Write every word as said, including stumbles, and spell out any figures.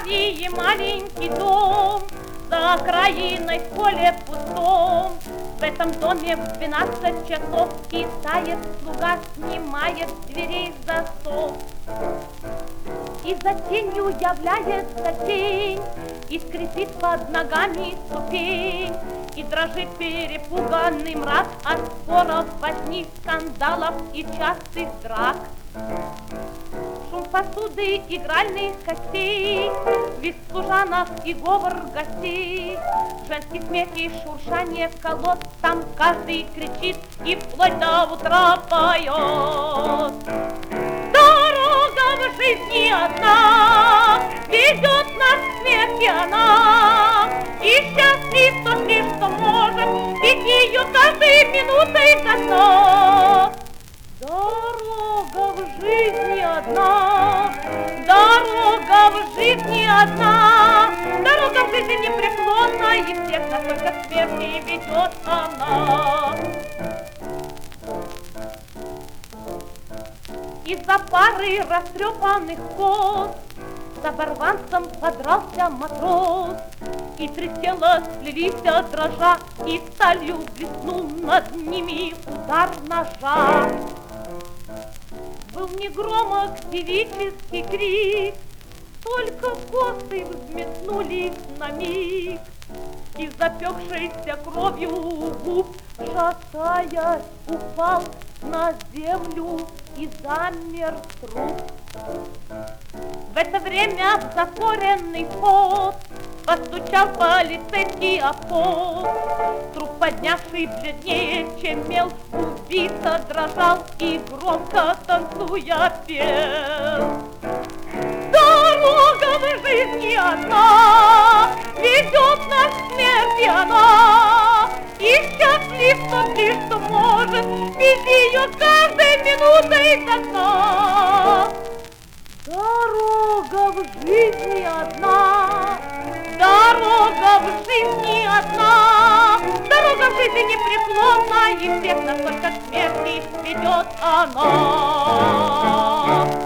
России маленький дом, за окраиной в поле пустом. В этом доме в двенадцать часов китаец слуга снимает с дверей засов. И за тенью является тень, и скрипит под ногами ступень, и дрожит перепуганный мрак от споров, возни, скандалов и частых драк. Шум посуды, игральных костей, визг служанок и говор гостей, женский смех и шуршание колод, там каждый кричит и вплоть до утра поет. Дорога в жизни одна, ведет нас к смерти она, и счастлив тот лишь, что может пить ее каждой минутой до сна. Дорога в жизни одна, дорога в жизни одна, дорога в жизни непреклонна, и всех нас только к смерти ведет она. Из-за пары растрепанных кос с оборванцем подрался матрос, и три тела слились дрожа, и сталью блеснул над ними удар ножа. Был негромок девический крик, только косы взметнулись на миг, и запекшейся кровью губ, шатаясь, упал на землю и замер труп. В это время в затворенный вход постучал полицейский обход. Труп, поднявший бледнее, чем мел, убийца дрожал и громко танцуя пел. Дорога в жизни одна, ведет нас к смерти она, и счастлив тот лишь, что может пить ее каждой минутой до сна. Дорога в жизни одна, дорога в жизни одна, дорога в жизни непреклонна, и всех нас только к смерти ведет она.